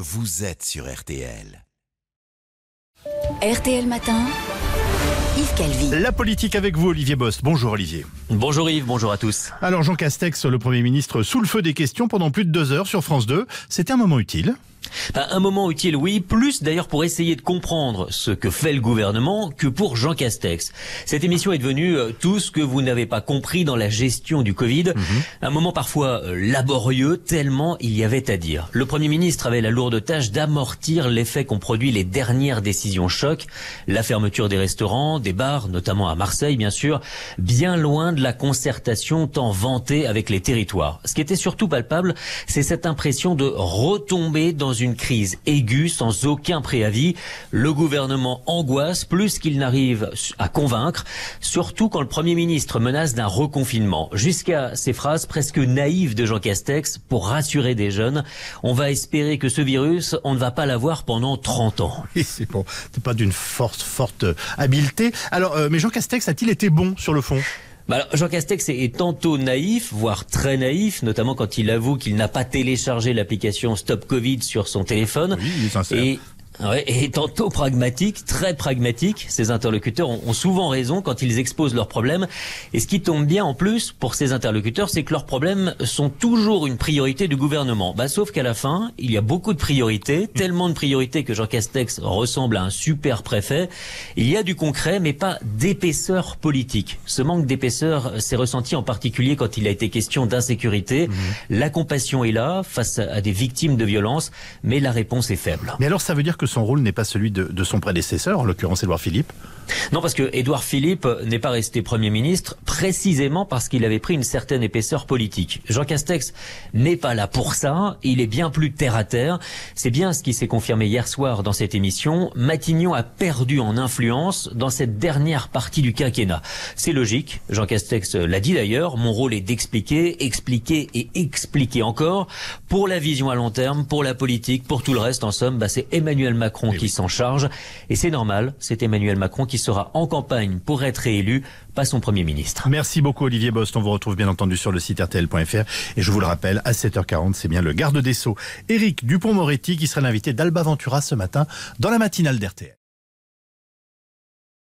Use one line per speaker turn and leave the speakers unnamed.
vous êtes sur RTL.
RTL Matin, Yves Calvi.
La politique avec vous, Olivier Bost. Bonjour Olivier.
Bonjour Yves, bonjour à tous.
Alors Jean Castex, le Premier ministre, sous le feu des questions pendant plus de 2 heures sur France 2. C'était un moment utile.
Un moment utile, oui, plus d'ailleurs pour essayer de comprendre ce que fait le gouvernement que pour Jean Castex. Cette émission est devenue tout ce que vous n'avez pas compris dans la gestion du Covid. Un moment parfois laborieux, tellement il y avait à dire. Le Premier ministre avait la lourde tâche d'amortir l'effet qu'ont produit les dernières décisions choc. La fermeture des restaurants, des bars, notamment à Marseille bien sûr, bien loin de la concertation tant vantée avec les territoires. Ce qui était surtout palpable, c'est cette impression de retomber dans une crise aiguë sans aucun préavis. Le gouvernement angoisse plus qu'il n'arrive à convaincre, surtout quand le Premier ministre menace d'un reconfinement. Jusqu'à ces phrases presque naïves de Jean Castex pour rassurer des jeunes. On va espérer que ce virus, on ne va pas l'avoir pendant 30 ans.
Oui, c'est bon. C'est pas d'une forte habileté. Alors, mais Jean Castex a-t-il été bon sur le fond ?
Alors, Jean Castex est tantôt naïf, voire très naïf, notamment quand il avoue qu'il n'a pas téléchargé l'application Stop Covid sur son téléphone.
Oui, il est sincère.
Et tantôt pragmatique, très pragmatique. Ces interlocuteurs ont souvent raison quand ils exposent leurs problèmes. Et ce qui tombe bien en plus pour ces interlocuteurs, c'est que leurs problèmes sont toujours une priorité du gouvernement. Sauf qu'à la fin, il y a beaucoup de priorités, tellement de priorités que Jean Castex ressemble à un super préfet. Il y a du concret, mais pas d'épaisseur politique. Ce manque d'épaisseur s'est ressenti en particulier quand il a été question d'insécurité. La compassion est là face à des victimes de violences, mais la réponse est faible.
Mais alors ça veut dire que son rôle n'est pas celui de son prédécesseur, en l'occurrence Édouard Philippe?
Non, parce que Édouard Philippe n'est pas resté Premier ministre précisément parce qu'il avait pris une certaine épaisseur politique. Jean Castex n'est pas là pour ça, il est bien plus terre à terre. C'est bien ce qui s'est confirmé hier soir dans cette émission. Matignon a perdu en influence dans cette dernière partie du quinquennat. C'est logique, Jean Castex l'a dit d'ailleurs, mon rôle est d'expliquer, expliquer et expliquer encore. Pour la vision à long terme, pour la politique, pour tout le reste, en somme, c'est Emmanuel Macron qui s'en charge. Et c'est normal, c'est Emmanuel Macron qui sera en campagne pour être réélu, pas son Premier ministre.
Merci beaucoup Olivier Bost. On vous retrouve bien entendu sur le site rtl.fr. Et je vous le rappelle, à 7h40, c'est bien le garde des Sceaux, Éric Dupond-Moretti, qui sera l'invité d'Alba Ventura ce matin dans la matinale d'RTL.